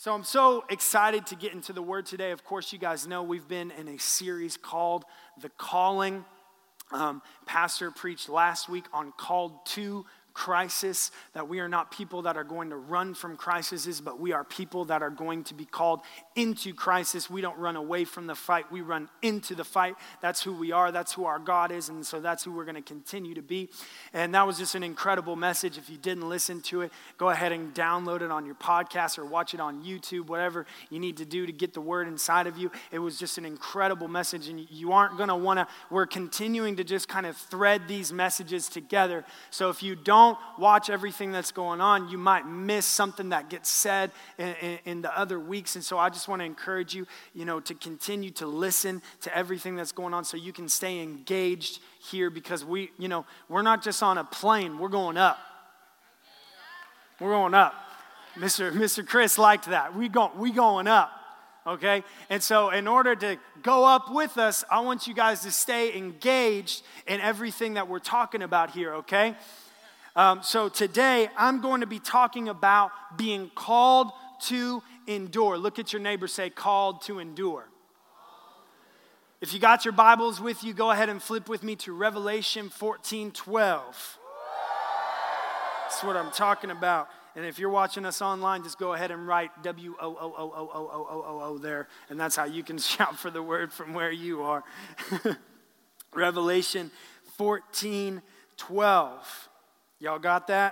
So I'm so excited to get into the Word today. Of course, you guys know we've been in a series called The Calling. Pastor preached last week on Called to Crisis, that we are not people that are going to run from crises, but we are people that are going to be called into crisis. We don't run away from the fight, we run into the fight. That's who we are, that's who our God is, and so that's who we're going to continue to be. And that was just an incredible message. If you didn't listen to it, go ahead and download it on your podcast or watch it on YouTube, whatever you need to do to get the Word inside of you. It was just an incredible message, and you aren't going to want to, we're continuing to just kind of thread these messages together. So if you don't watch everything that's going on, you might miss something that gets said in the other weeks. And so I just want to encourage you, to continue to listen to everything that's going on so you can stay engaged here, because we're not just on a plane, we're going up. We're going up. Mr. Chris liked that. We going up. Okay? And so in order to go up with us, I want you guys to stay engaged in everything that we're talking about here, okay? So today, I'm going to be talking about being called to endure. Look at your neighbor, say, called to endure. If you got your Bibles with you, go ahead and flip with me to Revelation 14:12. That's what I'm talking about. And if you're watching us online, just go ahead and write WOOOOOOOOO there, and that's how you can shout for the word from where you are. Revelation 14:12. Y'all got that?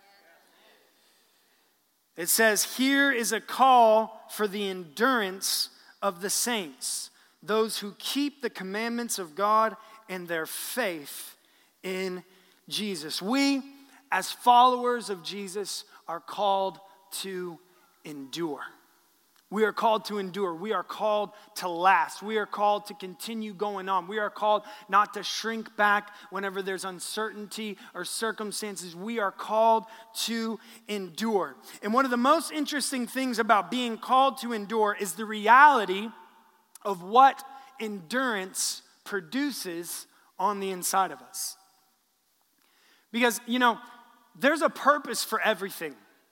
It says, "Here is a call for the endurance of the saints, those who keep the commandments of God and their faith in Jesus." We, as followers of Jesus, are called to endure. We are called to endure. We are called to last. We are called to continue going on. We are called not to shrink back whenever there's uncertainty or circumstances. We are called to endure. And one of the most interesting things about being called to endure is the reality of what endurance produces on the inside of us. Because, there's a purpose for everything.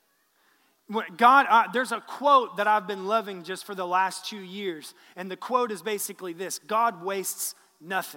There's a quote that I've been loving just for the last 2 years, and the quote is basically this: God wastes nothing.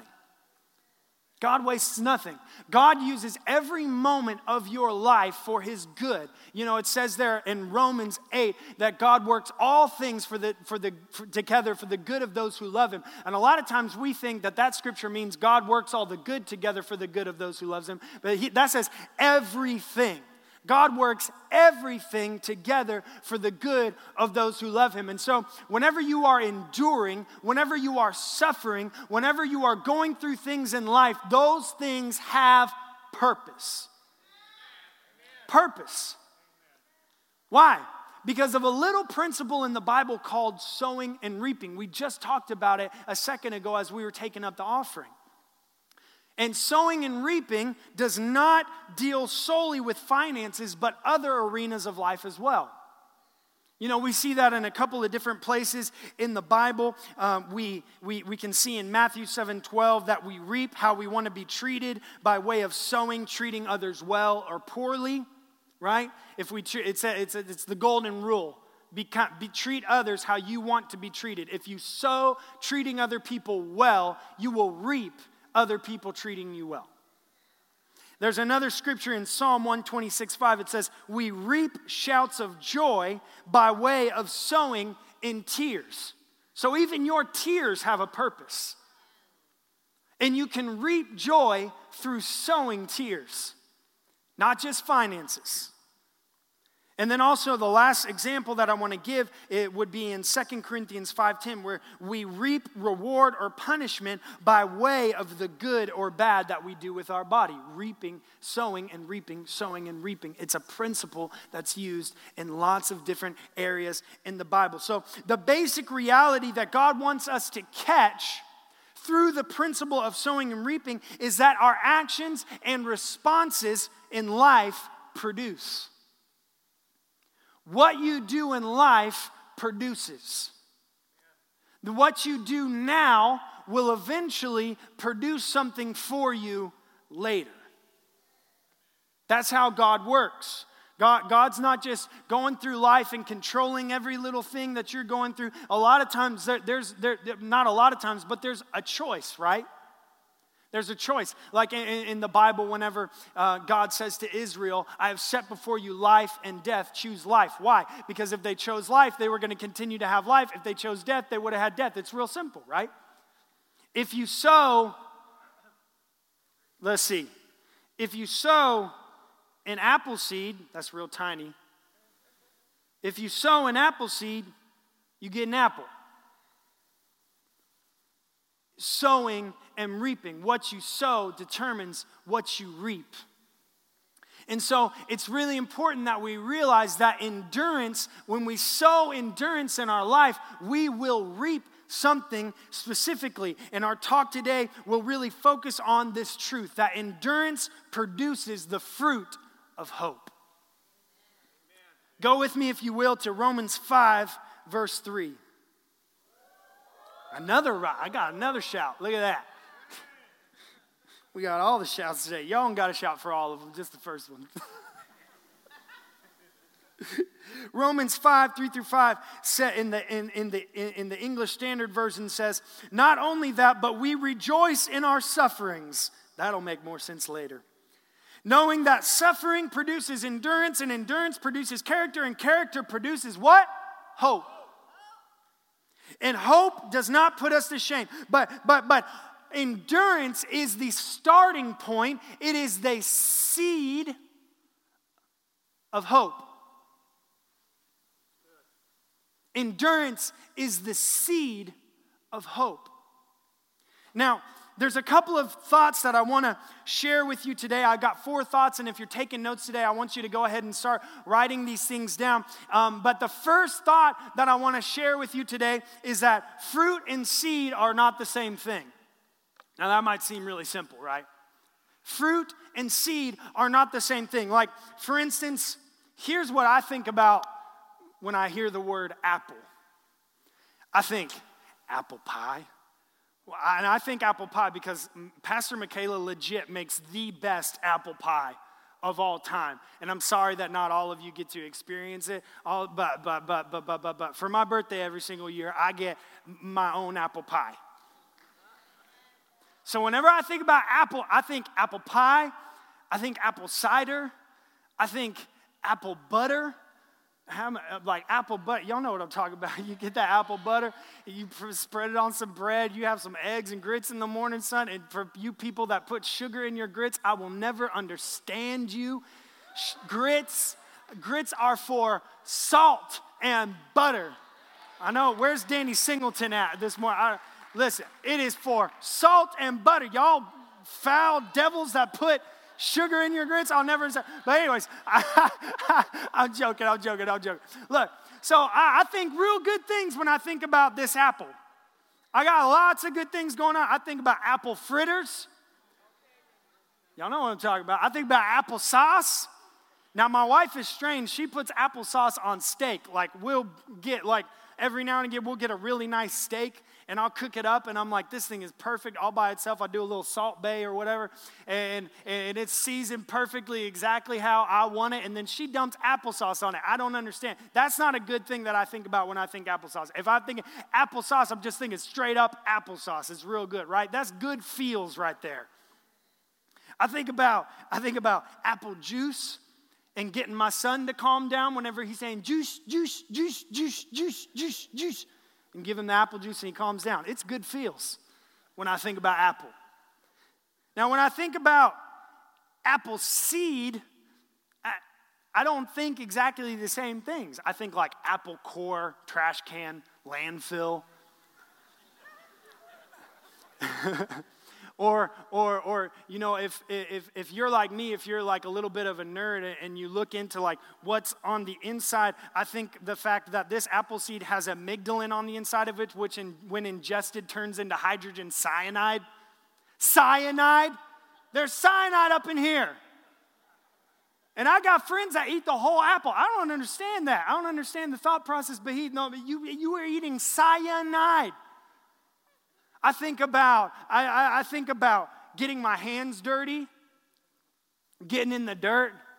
God wastes nothing. God uses every moment of your life for His good. It says there in Romans 8 that God works all things together for the good of those who love Him. And a lot of times we think that scripture means God works all the good together for the good of those who loves Him. But that says everything. God works everything together for the good of those who love Him. And so whenever you are enduring, whenever you are suffering, whenever you are going through things in life, those things have purpose. Purpose. Why? Because of a little principle in the Bible called sowing and reaping. We just talked about it a second ago as we were taking up the offering. And sowing and reaping does not deal solely with finances, but other arenas of life as well. We see that in a couple of different places in the Bible. We can see in Matthew 7:12 that we reap how we want to be treated by way of sowing, treating others well or poorly, right? It's the golden rule. Treat others how you want to be treated. If you sow treating other people well, you will reap other people treating you well. There's another scripture in Psalm 126:5. It says, "We reap shouts of joy by way of sowing in tears." So even your tears have a purpose. And you can reap joy through sowing tears, not just finances. And then also the last example that I want to give, it would be in 2 Corinthians 5:10, where we reap reward or punishment by way of the good or bad that we do with our body. Reaping, sowing, and reaping, sowing, and reaping. It's a principle that's used in lots of different areas in the Bible. So the basic reality that God wants us to catch through the principle of sowing and reaping is that our actions and responses in life produce. What you do in life produces. What you do now will eventually produce something for you later. That's how God works. God's not just going through life and controlling every little thing that you're going through. A lot of times, not a lot of times, but there's a choice, right? There's a choice. Like in the Bible, whenever God says to Israel, I have set before you life and death, choose life. Why? Because if they chose life, they were going to continue to have life. If they chose death, they would have had death. It's real simple, right? If you sow, let's see, if you sow an apple seed, that's real tiny. If you sow an apple seed, you get an apple. Sowing and reaping. What you sow determines what you reap. And so it's really important that we realize that endurance, when we sow endurance in our life, we will reap something specifically. And our talk today will really focus on this truth, that endurance produces the fruit of hope. Go with me, if you will, to Romans 5, verse 3. I got another shout. Look at that. We got all the shouts today. Y'all don't got to shout for all of them, just the first one. Romans 5, 3 through 5, in the English Standard Version says, not only that, but we rejoice in our sufferings. That'll make more sense later. Knowing that suffering produces endurance, and endurance produces character, and character produces what? Hope. And hope does not put us to shame. But endurance is the starting point. It is the seed of hope. Endurance is the seed of hope. Now, there's a couple of thoughts that I want to share with you today. I got 4 thoughts, and if you're taking notes today, I want you to go ahead and start writing these things down. But the first thought that I want to share with you today is that fruit and seed are not the same thing. Now, that might seem really simple, right? Fruit and seed are not the same thing. Like, for instance, here's what I think about when I hear the word apple. I think apple pie. And I think apple pie because Pastor Michaela legit makes the best apple pie of all time. And I'm sorry that not all of you get to experience it. But for my birthday every single year, I get my own apple pie. So whenever I think about apple, I think apple pie, I think apple cider, I think apple butter. Like apple butter, y'all know what I'm talking about. You get that apple butter, you spread it on some bread, you have some eggs and grits in the morning, son. And for you people that put sugar in your grits, I will never understand you. Grits are for salt and butter. I know, where's Danny Singleton at this morning? Listen, it is for salt and butter. Y'all foul devils that put sugar in your grits, I'll never understand. But anyways, I'm joking. Look, so I think real good things when I think about this apple. I got lots of good things going on. I think about apple fritters. Y'all know what I'm talking about. I think about applesauce. Now, my wife is strange. She puts applesauce on steak. Like, we'll get, every now and again, we'll get a really nice steak, and I'll cook it up, and I'm like, this thing is perfect all by itself. I do a little Salt Bae or whatever, and it's seasoned perfectly exactly how I want it, and then she dumps applesauce on it. I don't understand. That's not a good thing that I think about when I think applesauce. If I think applesauce, I'm just thinking straight up applesauce. It's real good, right? That's good feels right there. I think about apple juice and getting my son to calm down whenever he's saying juice, juice, juice, juice, juice, juice, juice, and give him the apple juice and he calms down. It's good feels when I think about apple. Now, when I think about apple seed, I don't think exactly the same things. I think like apple core, trash can, landfill. Or you know, if you're like me, if you're like a little bit of a nerd and you look into like what's on the inside, I think the fact that this apple seed has amygdalin on the inside of it, which when ingested turns into hydrogen cyanide. Cyanide? There's cyanide up in here. And I got friends that eat the whole apple. I don't understand that. I don't understand the thought process, but you were eating cyanide. I think about getting my hands dirty, getting in the dirt,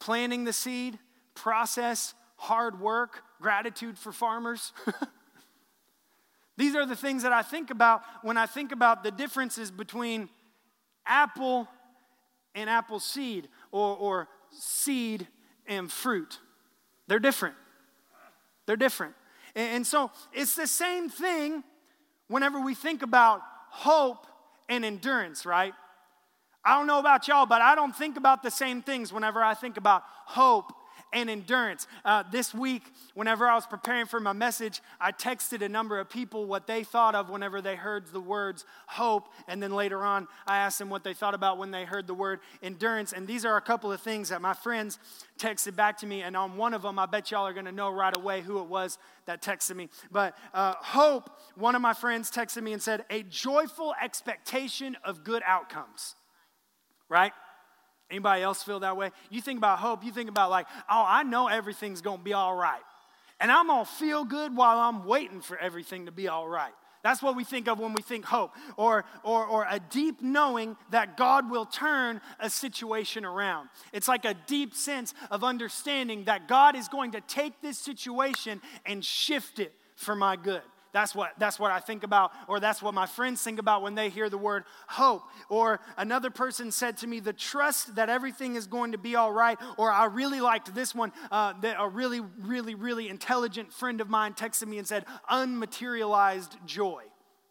planting the seed, process, hard work, gratitude for farmers. These are the things that I think about when I think about the differences between apple and apple seed, or seed and fruit. They're different. They're different. And so it's the same thing whenever we think about hope and endurance, right? I don't know about y'all, but I don't think about the same things whenever I think about hope and endurance. This week, whenever I was preparing for my message, I texted a number of people what they thought of whenever they heard the words hope, and then later on, I asked them what they thought about when they heard the word endurance, and these are a couple of things that my friends texted back to me, and on one of them, I bet y'all are going to know right away who it was that texted me. But hope, one of my friends texted me and said, a joyful expectation of good outcomes, right? Anybody else feel that way? You think about hope, you think about like, oh, I know everything's going to be all right. And I'm going to feel good while I'm waiting for everything to be all right. That's what we think of when we think hope. Or a deep knowing that God will turn a situation around. It's like a deep sense of understanding that God is going to take this situation and shift it for my good. That's what I think about, or that's what my friends think about when they hear the word hope. Or another person said to me, the trust that everything is going to be all right. Or I really liked this one, that a really, really, really intelligent friend of mine texted me and said, unmaterialized joy.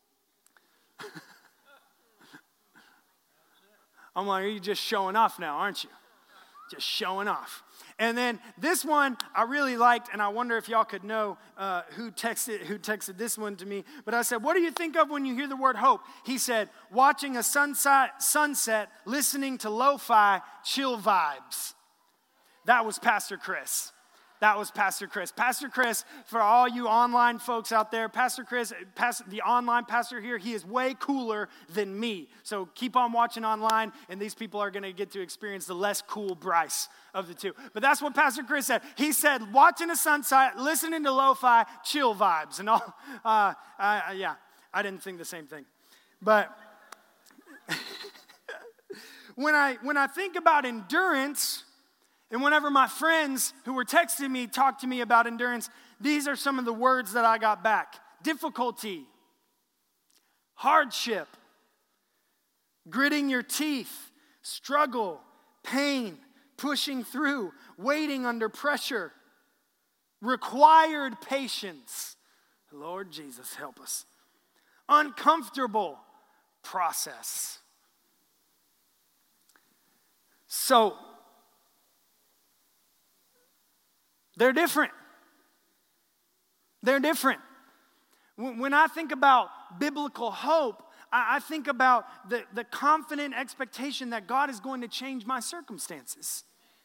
I'm like, are you just showing off now, aren't you? Just showing off. And then this one I really liked, and I wonder if y'all could know who texted this one to me. But I said, what do you think of when you hear the word hope? He said, watching a sunset, listening to lo-fi, chill vibes. That was Pastor Chris. Pastor Chris, for all you online folks out there, Pastor Chris, the online pastor here, he is way cooler than me. So keep on watching online, and these people are going to get to experience the less cool Bryce of the two. But that's what Pastor Chris said. He said, watching a sunset, listening to lo-fi, chill vibes. And all, I didn't think the same thing. But when I think about endurance, and whenever my friends who were texting me talked to me about endurance, these are some of the words that I got back. Difficulty, hardship, gritting your teeth, struggle, pain, pushing through, waiting under pressure, required patience. Lord Jesus, help us. Uncomfortable process. So, they're different. They're different. When I think about biblical hope, I think about the confident expectation that God is going to change my circumstances.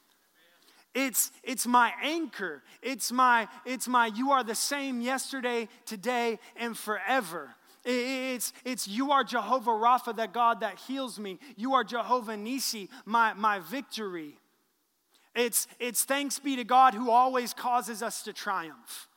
It's my anchor. It's my you are the same yesterday, today, and forever. It's you are Jehovah Rapha, that God that heals me. You are Jehovah Nisi, my victory. It's thanks be to God who always causes us to triumph.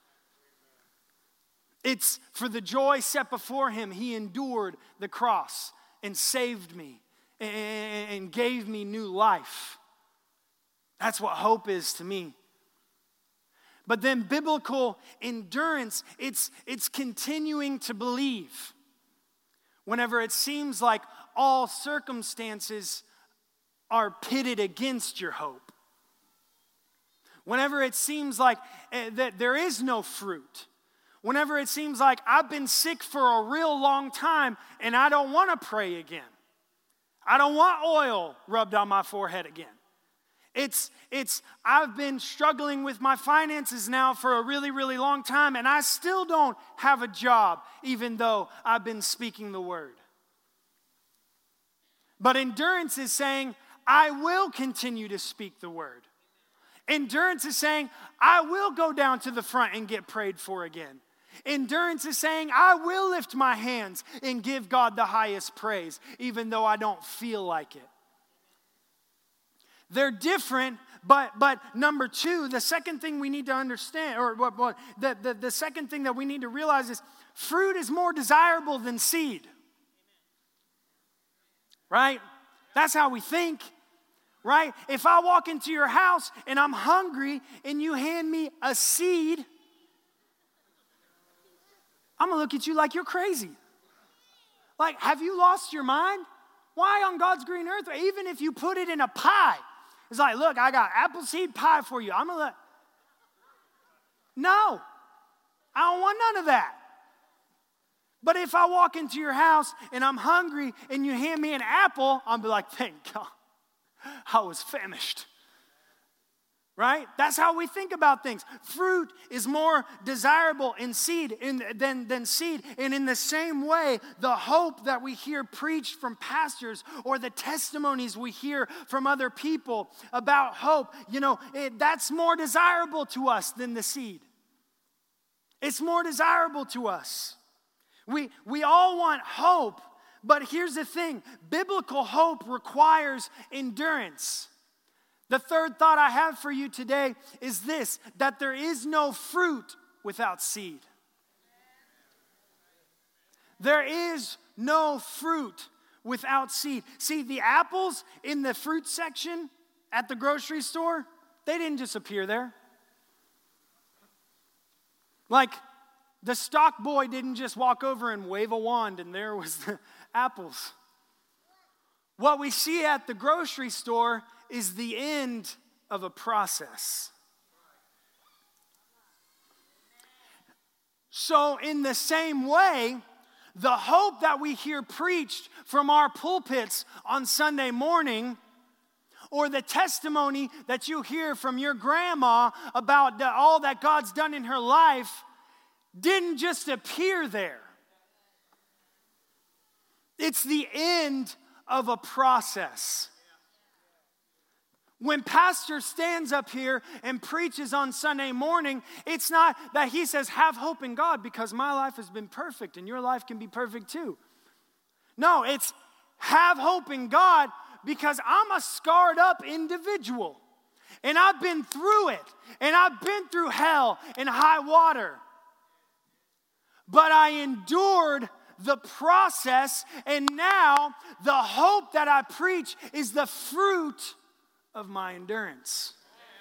It's for the joy set before him, he endured the cross and saved me and gave me new life. That's what hope is to me. But then biblical endurance, it's continuing to believe. Whenever it seems like all circumstances are pitted against your hope. Whenever it seems like that there is no fruit. Whenever it seems like I've been sick for a real long time and I don't want to pray again. I don't want oil rubbed on my forehead again. I've been struggling with my finances now for a really, really long time, and I still don't have a job, even though I've been speaking the word. But endurance is saying, I will continue to speak the word. Endurance is saying, I will go down to the front and get prayed for again. Endurance is saying, I will lift my hands and give God the highest praise, even though I don't feel like it. They're different, but number two, the second thing we need to understand, or the second thing that we need to realize is fruit is more desirable than seed. Right? That's how we think. right? If I walk into your house and I'm hungry and you hand me a seed, I'm going to look at you like you're crazy. Like, have you lost your mind? Why on God's green earth? Even if you put it in a pie, it's like, look, I got apple seed pie for you. I'm going to No, I don't want none of that. But if I walk into your house and I'm hungry and you hand me an apple, I'll be like, thank God, I was famished. Right? That's how we think about things. Fruit is more desirable than seed. And in the same way, the hope that we hear preached from pastors or the testimonies we hear from other people about hope, that's more desirable to us than the seed. It's more desirable to us. We all want hope, but here's the thing. Biblical hope requires endurance. The third thought I have for you today is this, that there is no fruit without seed. There is no fruit without seed. See, the apples in the fruit section at the grocery store, they didn't just appear there. Like, the stock boy didn't just walk over and wave a wand and there was the apples. What we see at the grocery store is the end of a process. So in the same way, the hope that we hear preached from our pulpits on Sunday morning, or the testimony that you hear from your grandma about all that God's done in her life, didn't just appear there. It's the end of a process. When pastor stands up here and preaches on Sunday morning, it's not that he says, have hope in God because my life has been perfect and your life can be perfect too. No, it's have hope in God because I'm a scarred up individual. And I've been through it. And I've been through hell and high water. But I endured the process, and now the hope that I preach is the fruit of my endurance.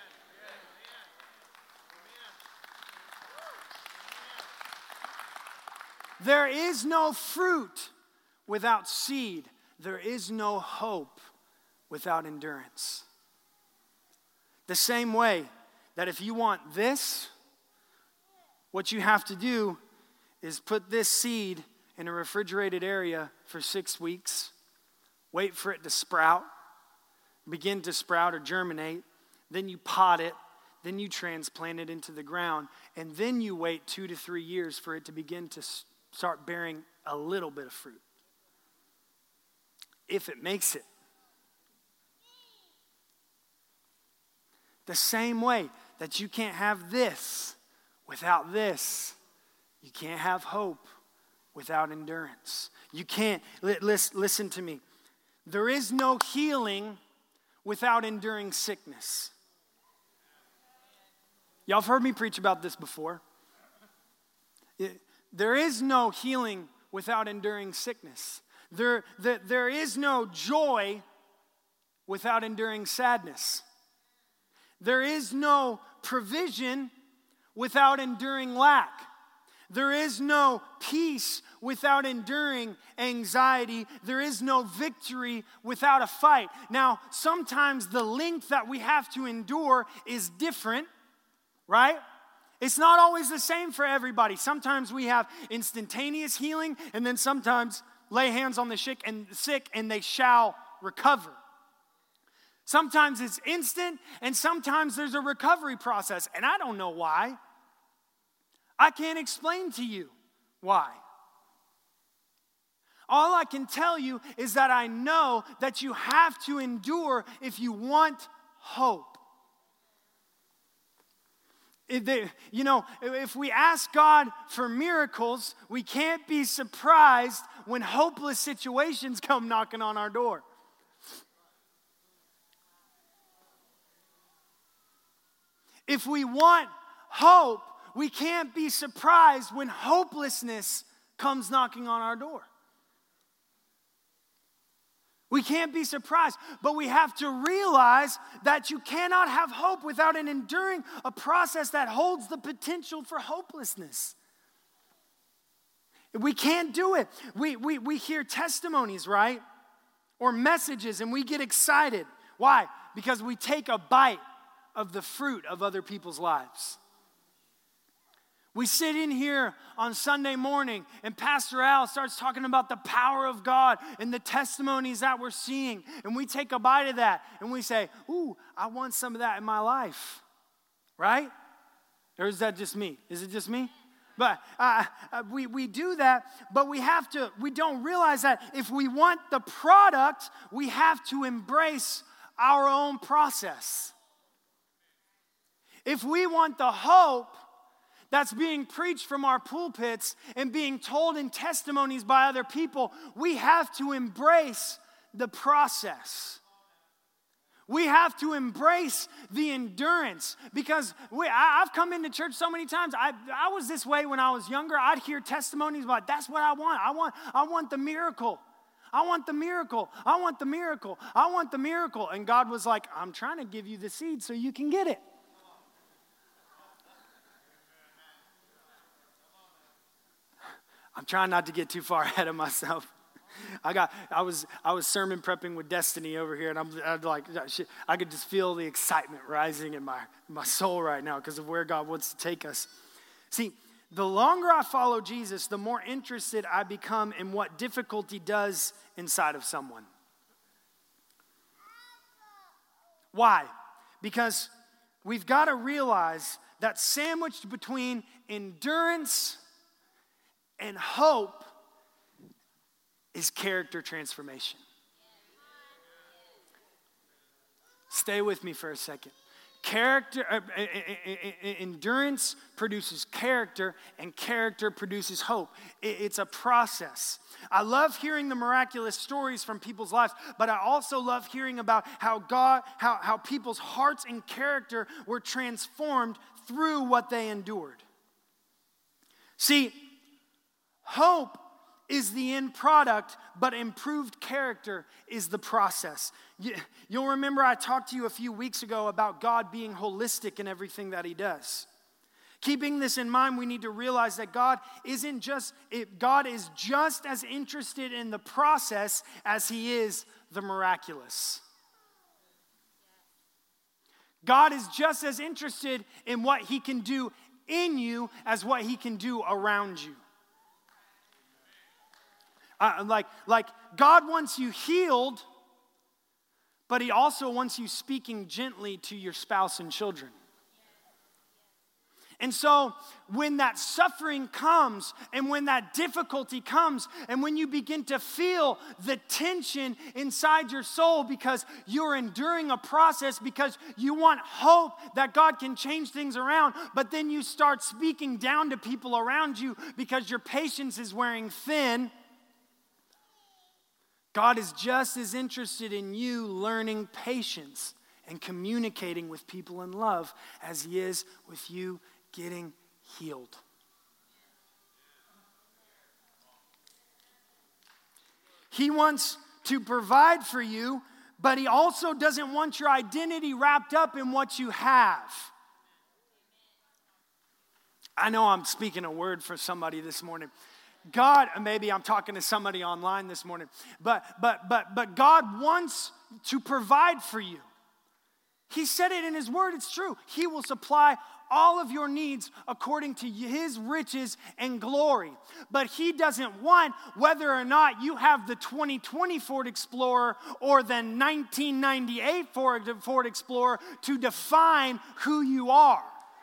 There is no fruit without seed. There is no hope without endurance. The same way that if you want this, what you have to do is put this seed in a refrigerated area for 6 weeks, wait for it to sprout, begin to sprout or germinate, then you pot it, then you transplant it into the ground, and then you wait 2 to 3 years for it to begin to start bearing a little bit of fruit. If it makes it. The same way that you can't have this without this. You can't have hope without endurance. You can't, listen to me. There is no healing without enduring sickness. Y'all have heard me preach about this before. There is no healing without enduring sickness. There is no joy without enduring sadness. There is no provision without enduring lack. There is no peace without enduring anxiety. There is no victory without a fight. Now, sometimes the length that we have to endure is different, right? It's not always the same for everybody. Sometimes we have instantaneous healing, and then sometimes lay hands on the sick and they shall recover. Sometimes it's instant, and sometimes there's a recovery process, and I don't know why. I can't explain to you why. All I can tell you is that I know that you have to endure if you want hope. If we ask God for miracles, we can't be surprised when hopeless situations come knocking on our door. If we want hope, we can't be surprised when hopelessness comes knocking on our door. We can't be surprised, but we have to realize that you cannot have hope without enduring a process that holds the potential for hopelessness. We can't do it. We hear testimonies, right? Or messages, and we get excited. Why? Because we take a bite of the fruit of other people's lives. We sit in here on Sunday morning and Pastor Al starts talking about the power of God and the testimonies that we're seeing. And we take a bite of that and we say, ooh, I want some of that in my life. Right? Or is that just me? Is it just me? But we do that, but we don't realize that if we want the product, we have to embrace our own process. If we want the hope that's being preached from our pulpits and being told in testimonies by other people, we have to embrace the process. We have to embrace the endurance because I've come into church so many times. I was this way when I was younger. I'd hear testimonies about, that's what I want. I want the miracle. I want the miracle. I want the miracle. I want the miracle. And God was like, I'm trying to give you the seed so you can get it. I'm trying not to get too far ahead of myself. I was sermon prepping with Destiny over here, and I'm like, I could just feel the excitement rising in my soul right now because of where God wants to take us. See, the longer I follow Jesus, the more interested I become in what difficulty does inside of someone. Why? Because we've got to realize that sandwiched between endurance and hope is character transformation. Stay with me for a second. Endurance produces character, and character produces hope. It's a process. I love hearing the miraculous stories from people's lives, but I also love hearing about how people's hearts and character were transformed through what they endured. See, hope is the end product, but improved character is the process. You'll remember I talked to you a few weeks ago about God being holistic in everything that he does. Keeping this in mind, we need to realize that God is just as interested in the process as he is the miraculous. God is just as interested in what he can do in you as what he can do around you. Like God wants you healed, but he also wants you speaking gently to your spouse and children. And so when that suffering comes and when that difficulty comes and when you begin to feel the tension inside your soul because you're enduring a process because you want hope that God can change things around, but then you start speaking down to people around you because your patience is wearing thin, God is just as interested in you learning patience and communicating with people in love as he is with you getting healed. He wants to provide for you, but he also doesn't want your identity wrapped up in what you have. I know I'm speaking a word for somebody this morning. God, maybe I'm talking to somebody online this morning, but God wants to provide for you. He said it in his word, it's true. He will supply all of your needs according to his riches and glory. But he doesn't want whether or not you have the 2020 Ford Explorer or the 1998 Ford Explorer to define who you are.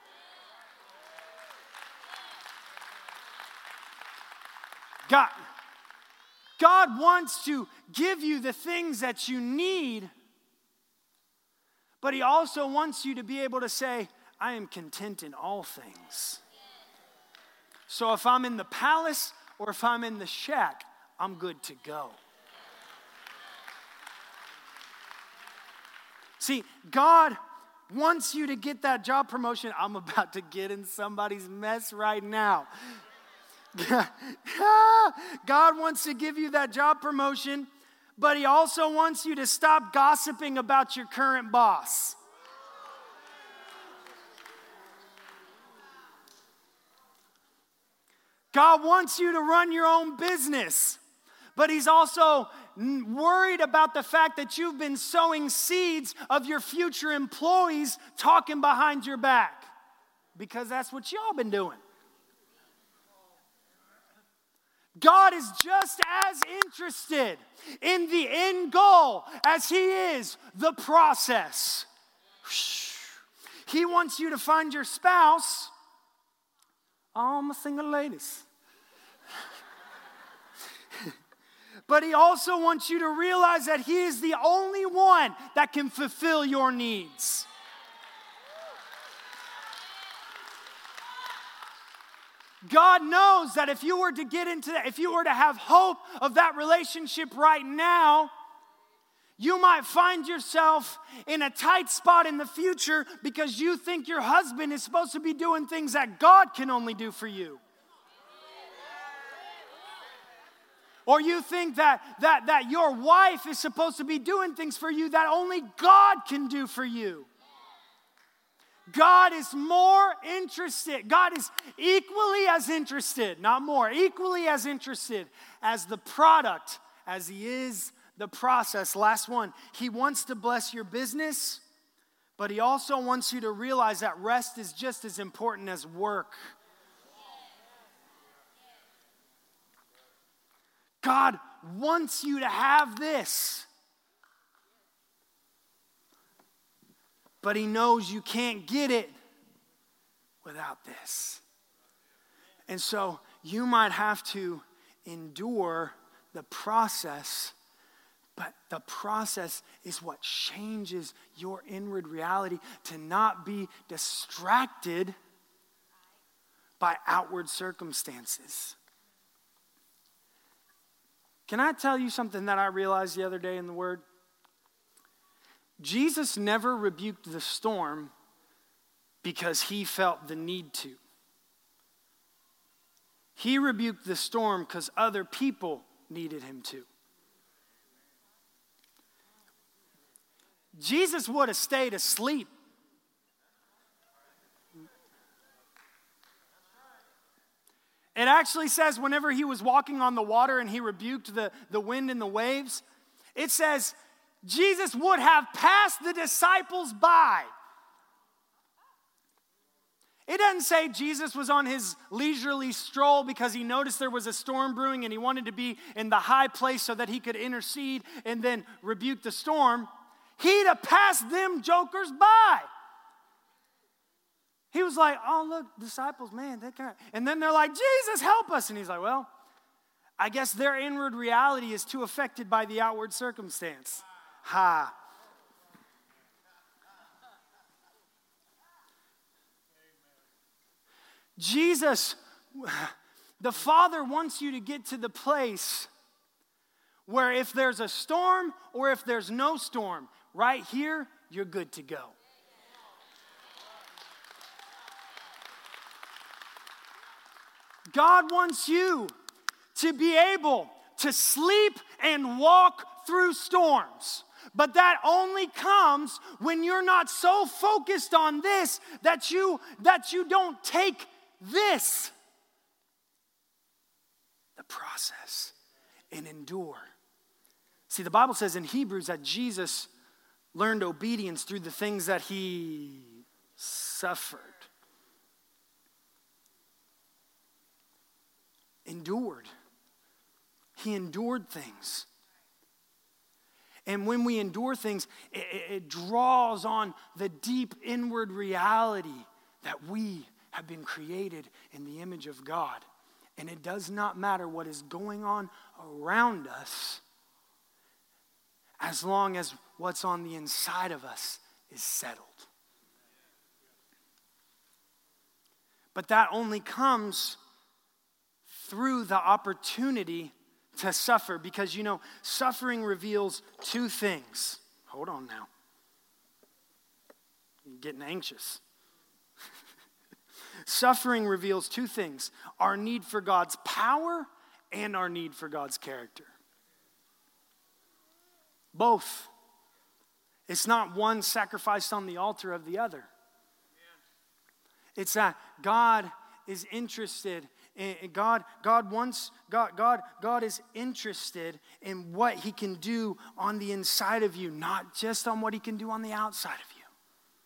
God wants to give you the things that you need, but he also wants you to be able to say, I am content in all things. So if I'm in the palace or if I'm in the shack, I'm good to go. See, God wants you to get that job promotion. I'm about to get in somebody's mess right now. God wants to give you that job promotion, but he also wants you to stop gossiping about your current boss. God wants you to run your own business, but he's also worried about the fact that you've been sowing seeds of your future employees talking behind your back, because that's what y'all been doing. God is just as interested in the end goal as he is the process. He wants you to find your spouse. All my single ladies. But he also wants you to realize that he is the only one that can fulfill your needs. God knows that if you were to get into that, if you were to have hope of that relationship right now, you might find yourself in a tight spot in the future because you think your husband is supposed to be doing things that God can only do for you. Or you think that your wife is supposed to be doing things for you that only God can do for you. God is more interested. God is equally as interested, not more, equally as interested as the product as he is the process. Last one. He wants to bless your business, but he also wants you to realize that rest is just as important as work. God wants you to have this, but he knows you can't get it without this. And so you might have to endure the process, but the process is what changes your inward reality to not be distracted by outward circumstances. Can I tell you something that I realized the other day in the Word? Jesus never rebuked the storm because he felt the need to. He rebuked the storm because other people needed him to. Jesus would have stayed asleep. It actually says whenever he was walking on the water and he rebuked the wind and the waves, it says Jesus would have passed the disciples by. It doesn't say Jesus was on his leisurely stroll because he noticed there was a storm brewing and he wanted to be in the high place so that he could intercede and then rebuke the storm. He'd have passed them jokers by. He was like, oh, look, disciples, man, they can't. And then they're like, Jesus, help us. And he's like, well, I guess their inward reality is too affected by the outward circumstance. Ha. Jesus, the Father wants you to get to the place where if there's a storm or if there's no storm, right here, you're good to go. God wants you to be able to sleep and walk through storms. But that only comes when you're not so focused on this that you don't take this, the process, and endure. See, the Bible says in Hebrews that Jesus learned obedience through the things that he suffered. Endured. He endured things. And when we endure things, it draws on the deep inward reality that we have been created in the image of God. And it does not matter what is going on around us as long as what's on the inside of us is settled. But that only comes through the opportunity to suffer, because suffering reveals two things. Hold on now. You're getting anxious. Suffering reveals two things: our need for God's power and our need for God's character. Both. It's not one sacrificed on the altar of the other. It's that God is interested in God is interested in what he can do on the inside of you, not just on what he can do on the outside of you.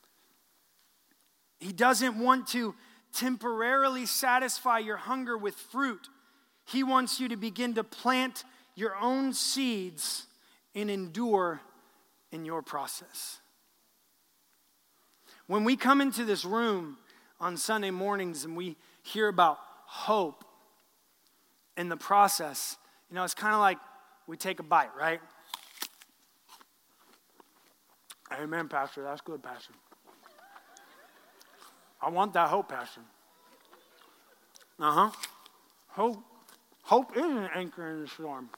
He doesn't want to temporarily satisfy your hunger with fruit. He wants you to begin to plant your own seeds and endure in your process. When we come into this room on Sunday mornings and we hear about hope in the process, it's kind of like we take a bite, right? Amen, Pastor. That's good, Pastor. I want that hope, Pastor. Hope is an anchor in the storm.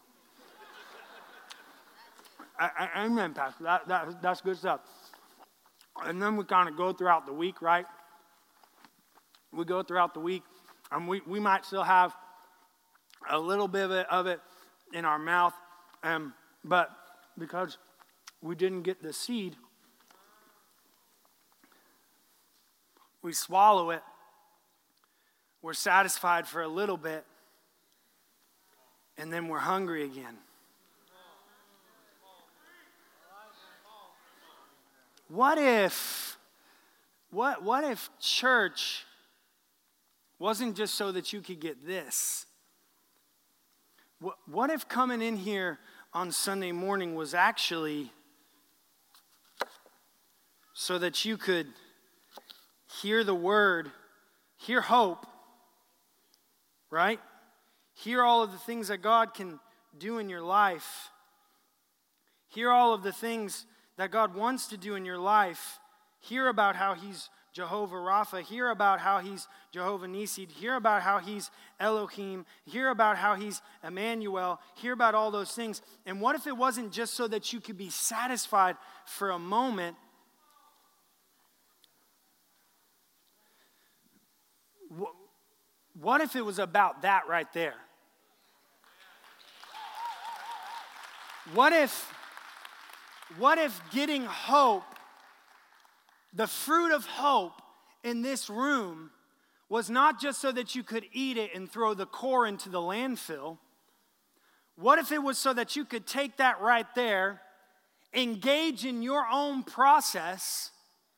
Amen, Pastor. That's good stuff. And then we kind of go throughout the week, right? We go throughout the week, and we might still have a little bit of it in our mouth, but because we didn't get the seed, we swallow it. We're satisfied for a little bit, and then we're hungry again. What if church wasn't just so that you could get this? What if coming in here on Sunday morning was actually so that you could hear the word, hear hope, right? Hear all of the things that God can do in your life. Hear all of the things that God wants to do in your life. Hear about how he's Jehovah Rapha. Hear about how he's Jehovah Nissi. Hear about how he's Elohim. Hear about how he's Emmanuel. Hear about all those things. And what if it wasn't just so that you could be satisfied for a moment? What if it was about that right there? What if getting hope, the fruit of hope in this room, was not just so that you could eat it and throw the core into the landfill? What if it was so that you could take that right there, engage in your own process,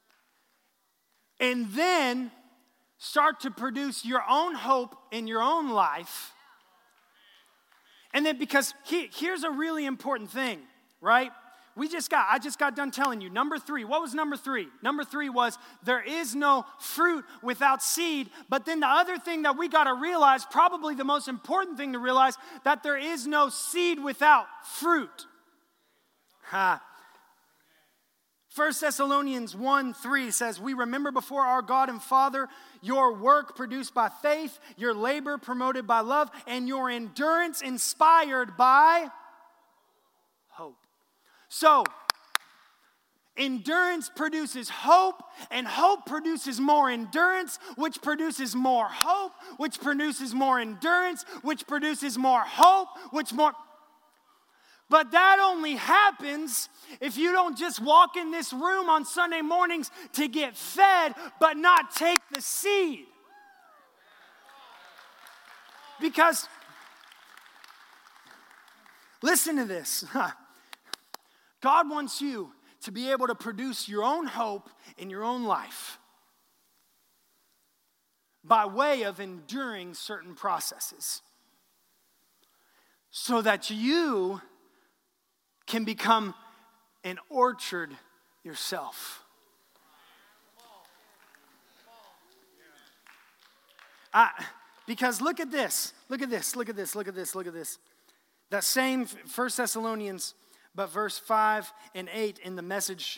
and then start to produce your own hope in your own life? And then, because here's a really important thing, right? I just got done telling you, number 3. What was number 3? Number 3 was there is no fruit without seed. But then the other thing that we got to realize, probably the most important thing to realize, that there is no seed without fruit. 1 Thessalonians 1:3 says, we remember before our God and Father your work produced by faith, your labor promoted by love, and your endurance inspired by hope. So, endurance produces hope, and hope produces more endurance, which produces more hope, which produces more endurance, which produces more hope, But that only happens if you don't just walk in this room on Sunday mornings to get fed, but not take the seed. Because, listen to this. God wants you to be able to produce your own hope in your own life by way of enduring certain processes, so that you can become an orchard yourself. Because look at this. That same 1 Thessalonians, but verse 5 and 8 in the message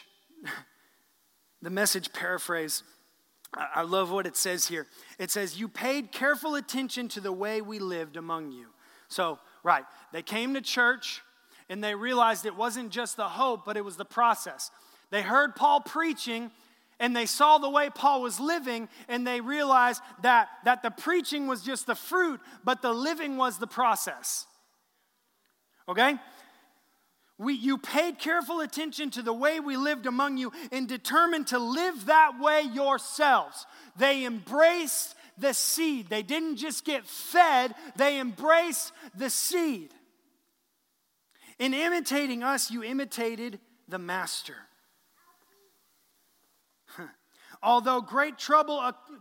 paraphrase. I love what it says here. It says, you paid careful attention to the way we lived among you. So, right, they came to church, and they realized it wasn't just the hope, but it was the process. They heard Paul preaching, and they saw the way Paul was living, and they realized that the preaching was just the fruit, but the living was the process. Okay? You paid careful attention to the way we lived among you and determined to live that way yourselves. They embraced the seed. They didn't just get fed, they embraced the seed. In imitating us, you imitated the master. Although great trouble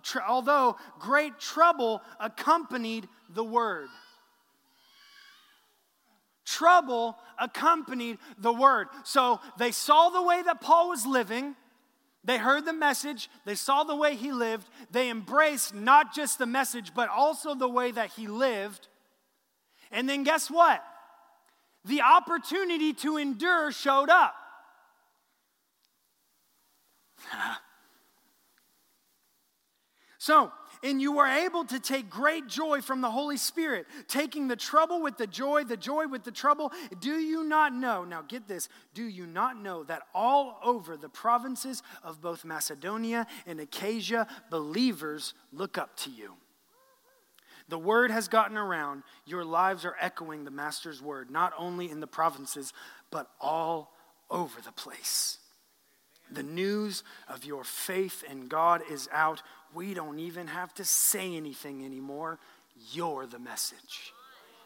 accompanied the word. Trouble accompanied the word. So they saw the way that Paul was living. They heard the message. They saw the way he lived. They embraced not just the message, but also the way that he lived. And then guess what? The opportunity to endure showed up. And you were able to take great joy from the Holy Spirit, taking the trouble with the joy with the trouble. Do you not know, now get this, do you not know that all over the provinces of both Macedonia and Achaia, believers look up to you? The word has gotten around. Your lives are echoing the Master's word, not only in the provinces, but all over the place. The news of your faith in God is out. We don't even have to say anything anymore. You're the message.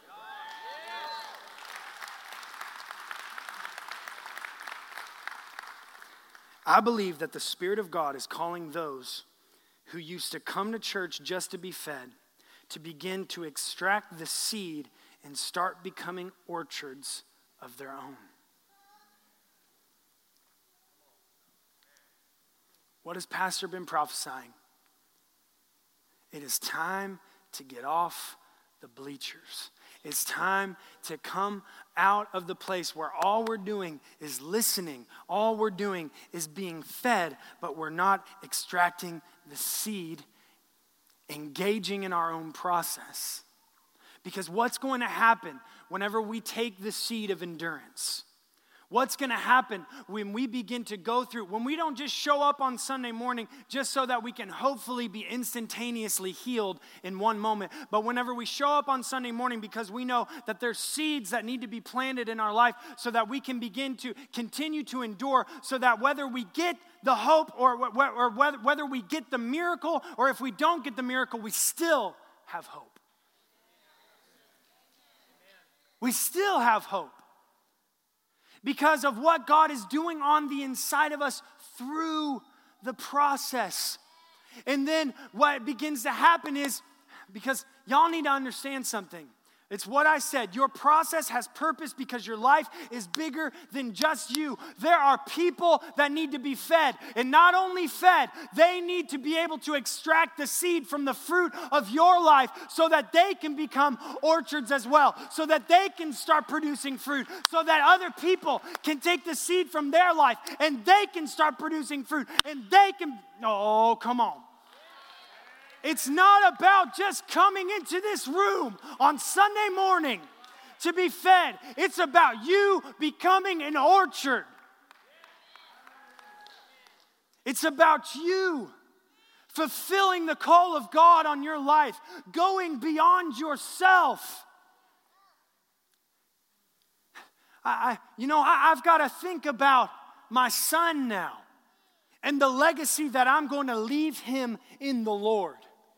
I believe that the Spirit of God is calling those who used to come to church just to be fed to begin to extract the seed and start becoming orchards of their own. What has Pastor been prophesying? It is time to get off the bleachers. It's time to come out of the place where all we're doing is listening. All we're doing is being fed, but we're not extracting the seed, engaging in our own process. Because what's going to happen whenever we take the seed of endurance? What's going to happen when we begin to go through, when we don't just show up on Sunday morning just so that we can hopefully be instantaneously healed in one moment, but whenever we show up on Sunday morning because we know that there's seeds that need to be planted in our life so that we can begin to continue to endure, so that whether we get the hope or whether we get the miracle or if we don't get the miracle, we still have hope. We still have hope. Because of what God is doing on the inside of us through the process. And then what begins to happen is, because y'all need to understand something. It's what I said. Your process has purpose because your life is bigger than just you. There are people that need to be fed. And not only fed, they need to be able to extract the seed from the fruit of your life so that they can become orchards as well. So that they can start producing fruit. So that other people can take the seed from their life and they can start producing fruit. And they can, oh, come on. It's not about just coming into this room on Sunday morning to be fed. It's about you becoming an orchard. It's about you fulfilling the call of God on your life, going beyond yourself. I've got to think about my son now and the legacy that I'm going to leave him in the Lord.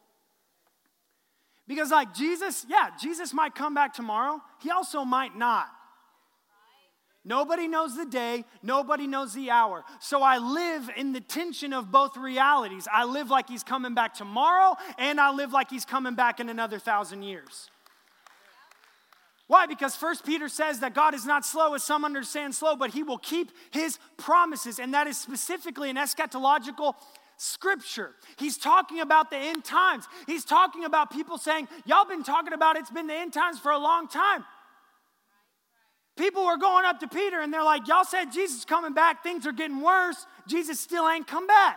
Because Jesus might come back tomorrow. He also might not. Nobody knows the day. Nobody knows the hour. So I live in the tension of both realities. I live like he's coming back tomorrow, and I live like he's coming back in another 1,000 years. Why? Because 1 Peter says that God is not slow as some understand slow, but he will keep his promises. And that is specifically an eschatological Scripture. He's talking about the end times. He's talking about people saying, y'all been talking about it's been the end times for a long time. People were going up to Peter and they're like, y'all said Jesus is coming back. Things are getting worse. Jesus still ain't come back.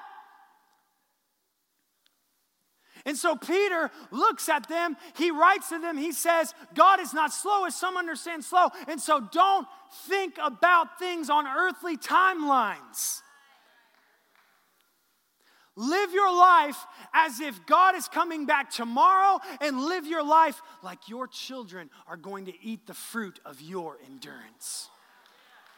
And so Peter looks at them. He writes to them. He says, God is not slow as some understand slow. And so don't think about things on earthly timelines. Live your life as if God is coming back tomorrow, and live your life like your children are going to eat the fruit of your endurance.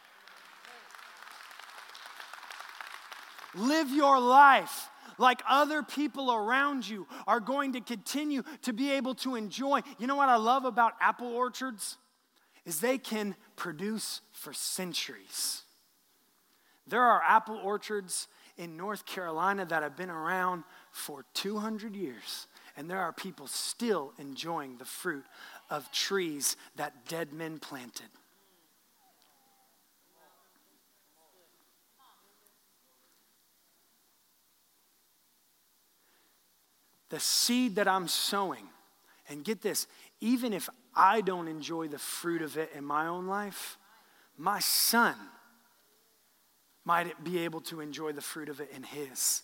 Live your life like other people around you are going to continue to be able to enjoy. You know what I love about apple orchards? Is they can produce for centuries. There are apple orchards in North Carolina that have been around for 200 years, and there are people still enjoying the fruit of trees that dead men planted. The seed that I'm sowing, and get this, even if I don't enjoy the fruit of it in my own life, my son might be able to enjoy the fruit of it in his.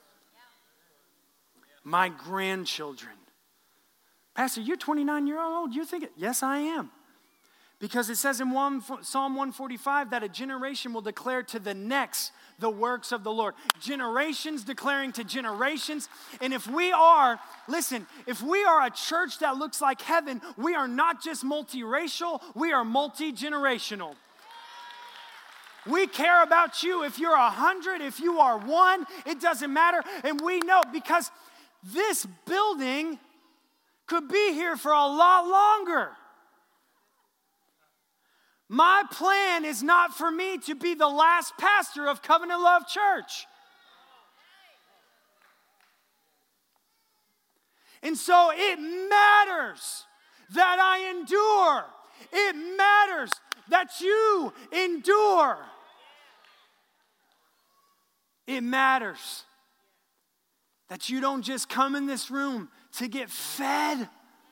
My grandchildren. Pastor, you're 29 years old. You're thinking, yes, I am. Because it says in Psalm 145 that a generation will declare to the next the works of the Lord. Generations declaring to generations. And if we are a church that looks like heaven, we are not just multiracial, we are multi-generational. We care about you. If you're 100, if you are 1, it doesn't matter. And we know because this building could be here for a lot longer. My plan is not for me to be the last pastor of Covenant Love Church. And so it matters that I endure. It matters that you endure. It matters that you don't just come in this room to get fed.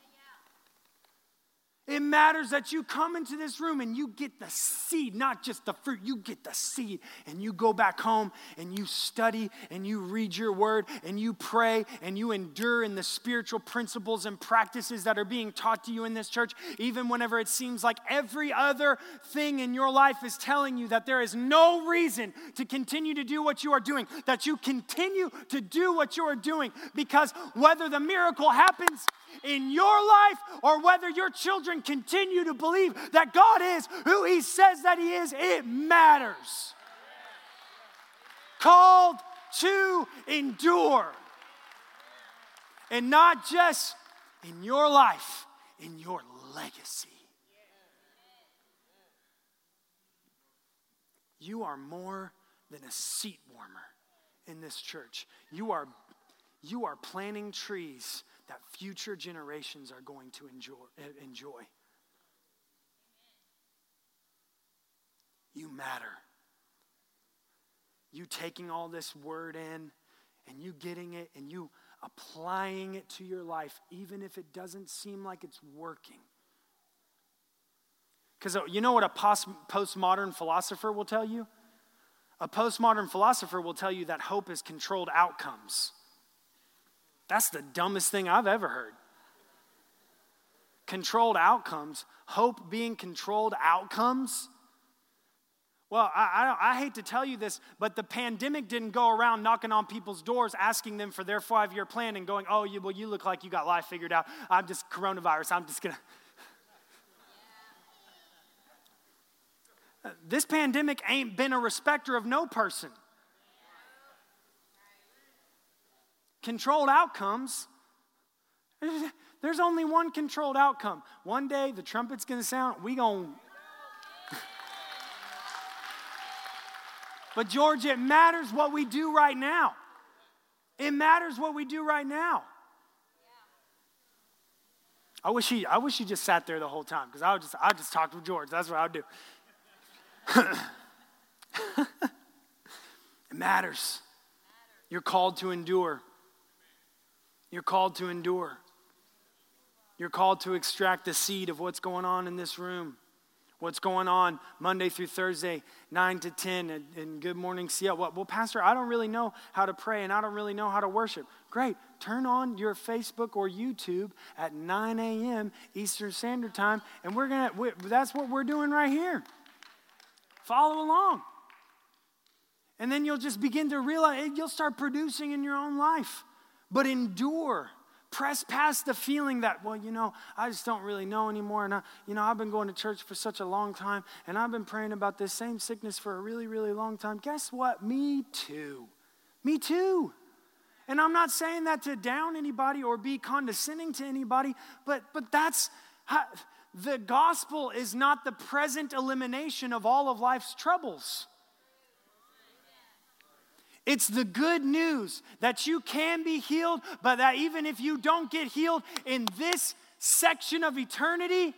It matters that you come into this room and you get the seed, not just the fruit. You get the seed and you go back home and you study and you read your word and you pray and you endure in the spiritual principles and practices that are being taught to you in this church, even whenever it seems like every other thing in your life is telling you that there is no reason to continue to do what you are doing, that you continue to do what you are doing, because whether the miracle happens in your life or whether your children continue to believe that God is who He says that He is, it matters. Called to endure. And not just in your life, in your legacy. You are more than a seat warmer in this church. You are planting trees that future generations are going to enjoy. You matter. You taking all this word in and you getting it and you applying it to your life, even if it doesn't seem like it's working. Because you know what a postmodern philosopher will tell you? A postmodern philosopher will tell you that hope is controlled outcomes. That's the dumbest thing I've ever heard. Controlled outcomes. Hope being controlled outcomes. Well, I hate to tell you this, but the pandemic didn't go around knocking on people's doors, asking them for their 5-year plan and going, oh, you look like you got life figured out. I'm just coronavirus. I'm just going to. This pandemic ain't been a respecter of no person. Controlled outcomes, there's only one controlled outcome. One day the trumpet's going to sound, But George, it matters what we do right now. It matters what we do right now. I wish he just sat there the whole time, because I would just talk to George. That's what I would do. It matters. You're called to endure. You're called to endure. You're called to extract the seed of what's going on in this room. What's going on Monday through Thursday, 9 to 10, and Good Morning Seattle. Well, Pastor, I don't really know how to pray, and I don't really know how to worship. Great. Turn on your Facebook or YouTube at 9 a.m. Eastern Standard Time, and that's what we're doing right here. Follow along. And then you'll just begin to realize, you'll start producing in your own life. But endure. Press past the feeling that, I just don't really know anymore. And I've been going to church for such a long time. And I've been praying about this same sickness for a really, really long time. Guess what? Me too. Me too. And I'm not saying that to down anybody or be condescending to anybody, but that's how, the gospel is not the present elimination of all of life's troubles. It's the good news that you can be healed, but that even if you don't get healed in this section of eternity,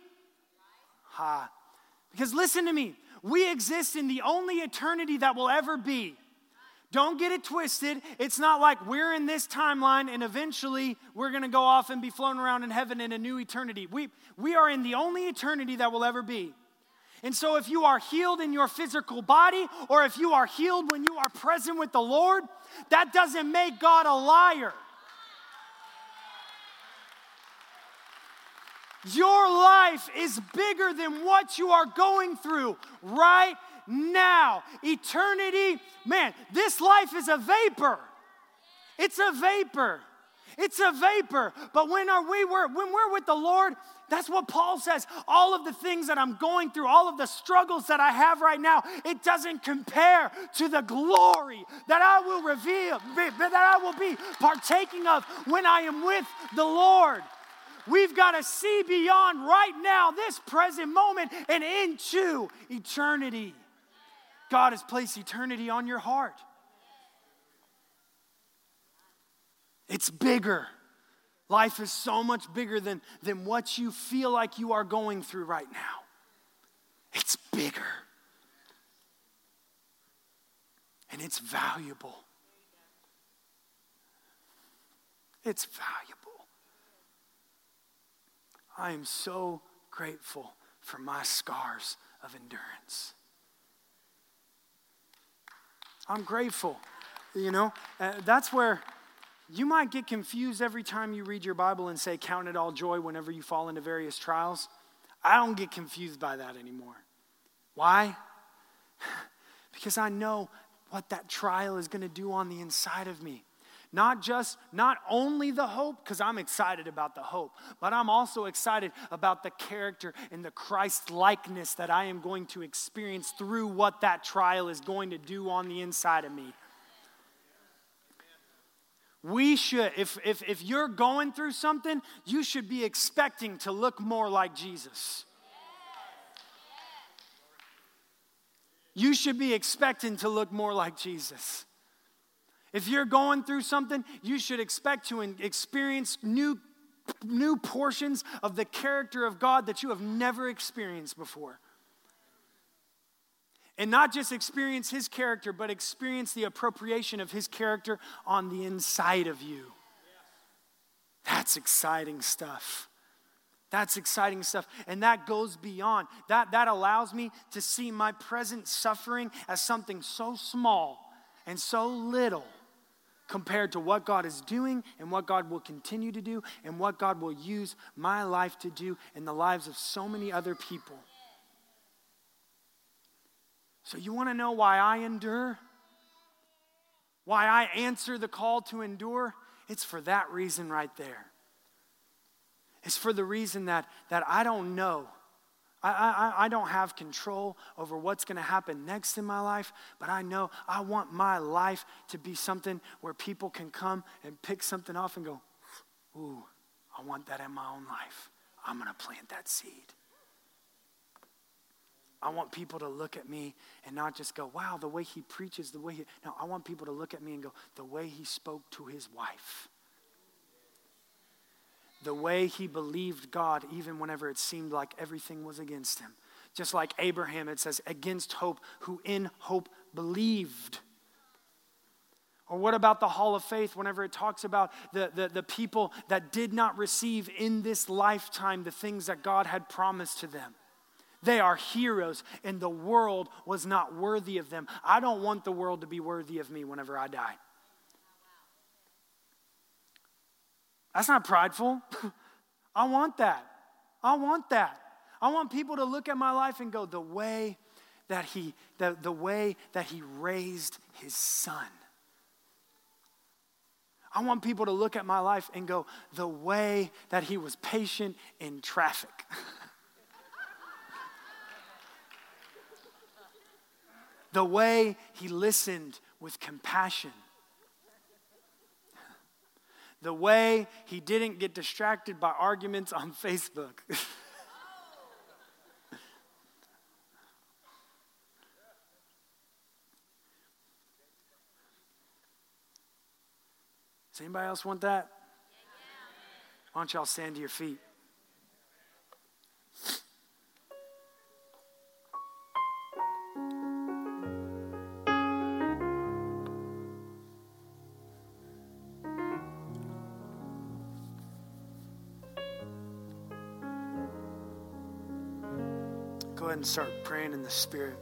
because listen to me, we exist in the only eternity that will ever be. Don't get it twisted. It's not like we're in this timeline and eventually we're going to go off and be floating around in heaven in a new eternity. We are in the only eternity that will ever be. And so if you are healed in your physical body, or if you are healed when you are present with the Lord, that doesn't make God a liar. Your life is bigger than what you are going through right now. Eternity, man, this life is a vapor. It's a vapor. It's a vapor. But when we're with the Lord, that's what Paul says. All of the things that I'm going through, all of the struggles that I have right now, it doesn't compare to the glory that I will reveal, that I will be partaking of when I am with the Lord. We've got to see beyond right now, this present moment, and into eternity. God has placed eternity on your heart. It's bigger. Life is so much bigger than what you feel like you are going through right now. It's bigger. And it's valuable. It's valuable. I am so grateful for my scars of endurance. I'm grateful. That's where you might get confused every time you read your Bible and say, count it all joy whenever you fall into various trials. I don't get confused by that anymore. Why? Because I know what that trial is going to do on the inside of me. Not only the hope, because I'm excited about the hope, but I'm also excited about the character and the Christ-likeness that I am going to experience through what that trial is going to do on the inside of me. We should, if you're going through something, you should be expecting to look more like Jesus. You should be expecting to look more like Jesus. If you're going through something, you should expect to experience new portions of the character of God that you have never experienced before. And not just experience his character, but experience the appropriation of his character on the inside of you. That's exciting stuff. That's exciting stuff. And that goes beyond. That allows me to see my present suffering as something so small and so little compared to what God is doing and what God will continue to do and what God will use my life to do in the lives of so many other people. So you want to know why I endure? Why I answer the call to endure? It's for that reason right there. It's for the reason that I don't know. I don't have control over what's going to happen next in my life, but I know I want my life to be something where people can come and pick something off and go, ooh, I want that in my own life. I'm going to plant that seed. I want people to look at me and not just go, wow, the way he preaches, no, I want people to look at me and go, the way he spoke to his wife. The way he believed God even whenever it seemed like everything was against him. Just like Abraham, it says, against hope, who in hope believed. Or what about the hall of faith whenever it talks about the people that did not receive in this lifetime the things that God had promised to them? They are heroes, and the world was not worthy of them. I don't want the world to be worthy of me whenever I die. That's not prideful. I want that. I want that. I want people to look at my life and go, the way that he raised his son. I want people to look at my life and go, the way that he was patient in traffic. The way he listened with compassion. the way he didn't get distracted by arguments on Facebook. Does anybody else want that? Why don't y'all stand to your feet? Go ahead and start praying in the Spirit.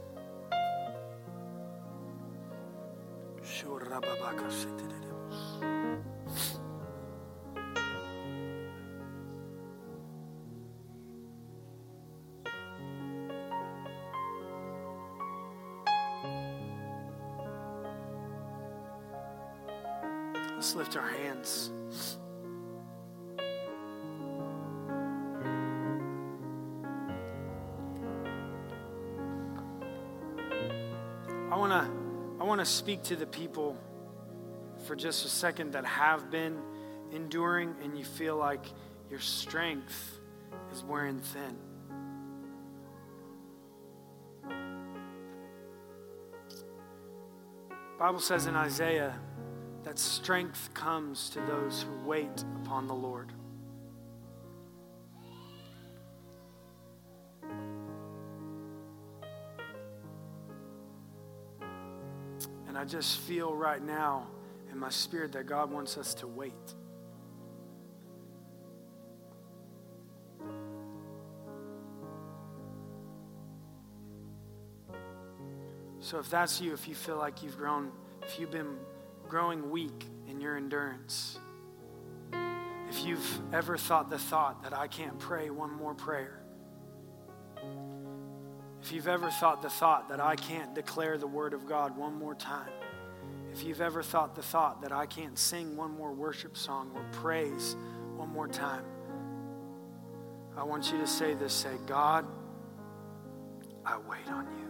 Let's lift our hands. I want to speak to the people for just a second that have been enduring and you feel like your strength is wearing thin. The Bible says in Isaiah that strength comes to those who wait upon the Lord. And I just feel right now in my spirit that God wants us to wait. So if that's you, if you feel like you've been growing weak in your endurance, if you've ever thought the thought that I can't pray one more prayer, if you've ever thought the thought that I can't declare the word of God one more time, if you've ever thought the thought that I can't sing one more worship song or praise one more time, I want you to say this, say, God, I wait on you.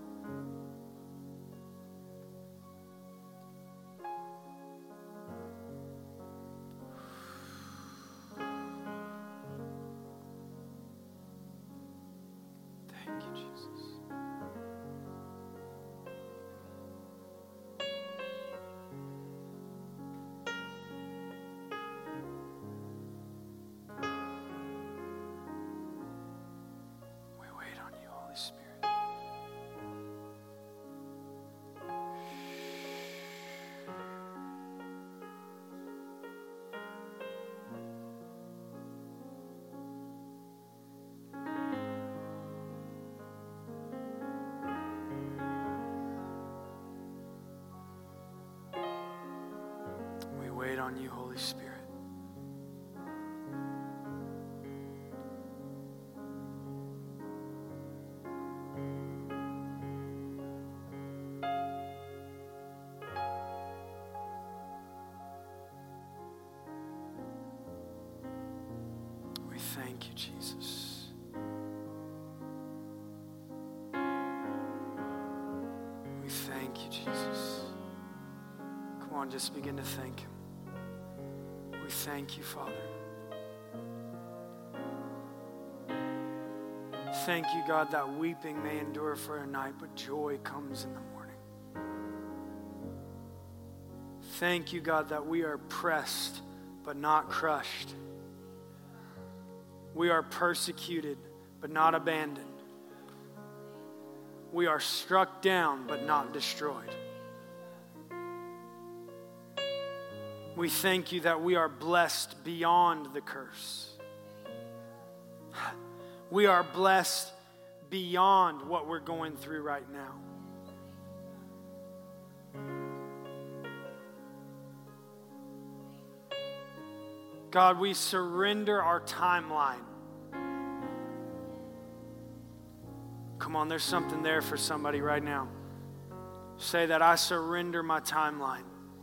Wait on you, Holy Spirit. We thank you, Jesus. We thank you, Jesus. Come on, just begin to thank him. We thank you, Father. Thank you, God, that weeping may endure for a night, but joy comes in the morning. Thank you, God, that we are pressed, but not crushed. We are persecuted, but not abandoned. We are struck down, but not destroyed. We thank you that we are blessed beyond the curse. We are blessed beyond what we're going through right now. God, we surrender our timeline. Come on, there's something there for somebody right now. Say that, I surrender my timeline.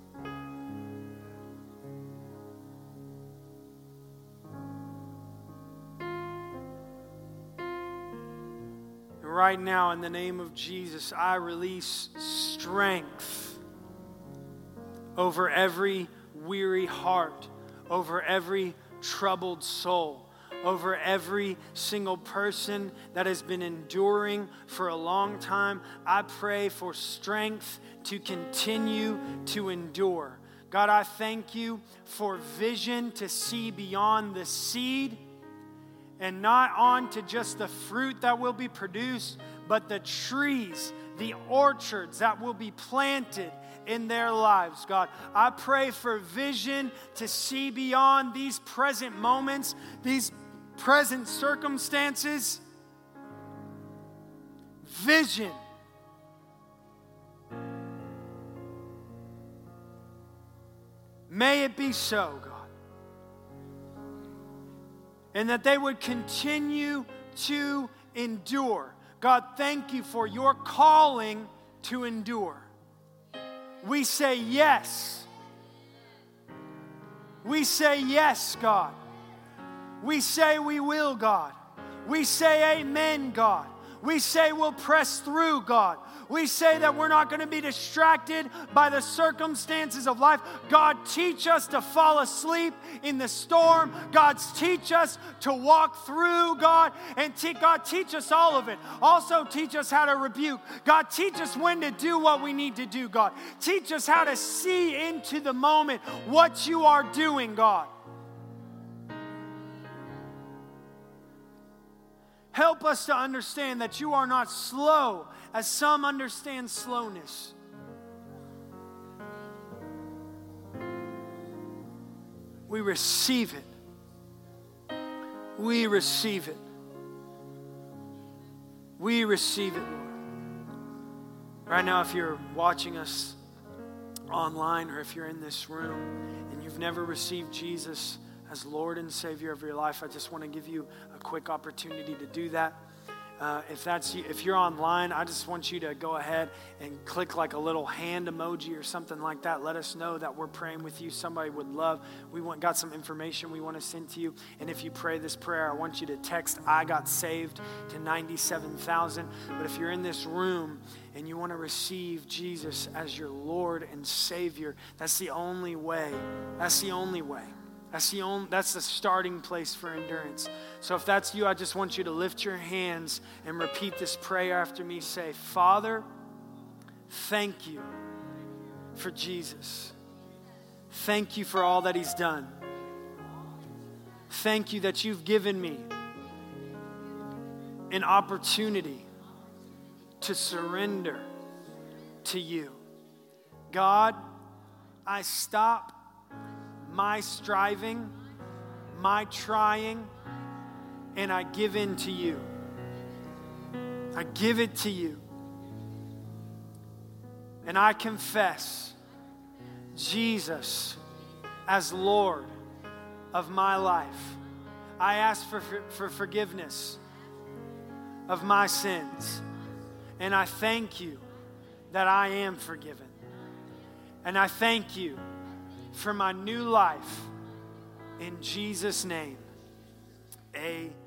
Right now, in the name of Jesus, I release strength over every weary heart, over every troubled soul, over every single person that has been enduring for a long time. I pray for strength to continue to endure. God, I thank you for vision to see beyond the seed and not on to just the fruit that will be produced, but the trees, the orchards that will be planted in their lives, God. I pray for vision to see beyond these present moments, these present circumstances. Vision. May it be so, God. And that they would continue to endure. God, thank you for your calling to endure. We say yes. We say yes, God. We say we will, God. We say amen, God. We say we'll press through, God. We say that we're not going to be distracted by the circumstances of life. God, teach us to fall asleep in the storm. God, teach us to walk through, God. And God, teach us all of it. Also, teach us how to rebuke. God, teach us when to do what we need to do, God. Teach us how to see into the moment what you are doing, God. Help us to understand that you are not slow as some understand slowness. We receive it. We receive it. We receive it, Lord. Right now, if you're watching us online or if you're in this room and you've never received Jesus as Lord and Savior of your life, I just want to give you a quick opportunity to do that. If you're online, I just want you to go ahead and click like a little hand emoji or something like that. Let us know that we're praying with you. Somebody would love. Got some information we want to send to you. And if you pray this prayer, I want you to text "I got saved" to 97,000. But if you're in this room and you want to receive Jesus as your Lord and Savior, that's the only way. That's the only way. That's the starting place for endurance. So if that's you, I just want you to lift your hands and repeat this prayer after me. Say, Father, thank you for Jesus. Thank you for all that he's done. Thank you that you've given me an opportunity to surrender to you. God, I stop my striving, my trying, and I give in to you. I give it to you. And I confess Jesus as Lord of my life. I ask for forgiveness of my sins. And I thank you that I am forgiven. And I thank you for my new life. In Jesus' name, amen.